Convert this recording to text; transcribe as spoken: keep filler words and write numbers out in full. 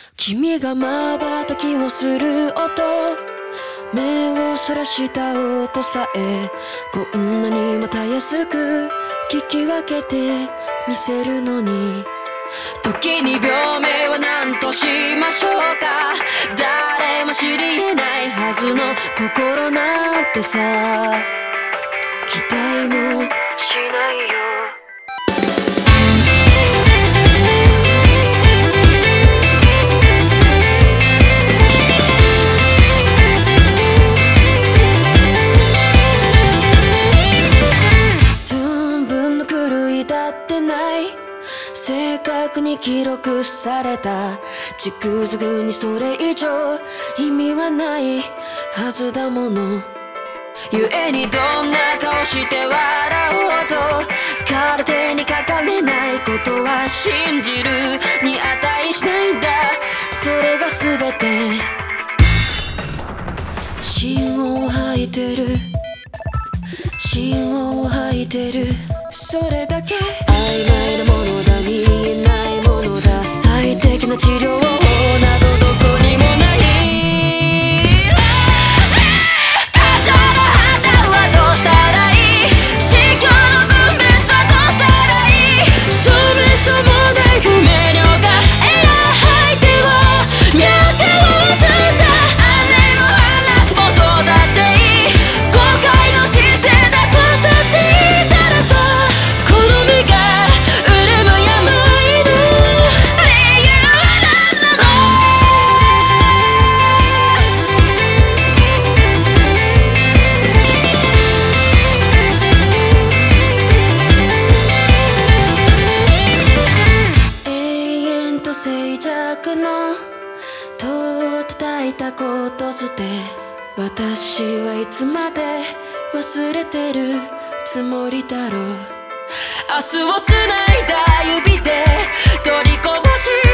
君が瞬きをする音、目をそらした音さえこんなにもたやすく聞き分けてみせるのに、時に病名は何としましょうか。誰も知り得ないはずの心なんてさ、期待もしないよ。寸分の狂いだってない、正確に記録された軸づくにそれ以上意味はないはずだもの。故にどんな顔して笑おうと空手にかかれないことは信じるに値しないんだ。それが全て芯を吐いてる、芯を吐いてる、それだけ曖昧なものだ、見えないものだ、最適な治療法などどこにもない。感情の判断はどうしたらいい、心境の分別はどうしたらいい、証明書もない不明瞭がエラー吐いては脈を打つんだ。あれも安楽もどうだっていい、後悔の人生だとしたっていいからさ、好みが潤む病の理由は何なの。永遠と静寂の戸を叩いたことづて、私はいつまで忘れてるつもりだろう。明日をつないだ指で取りこぼし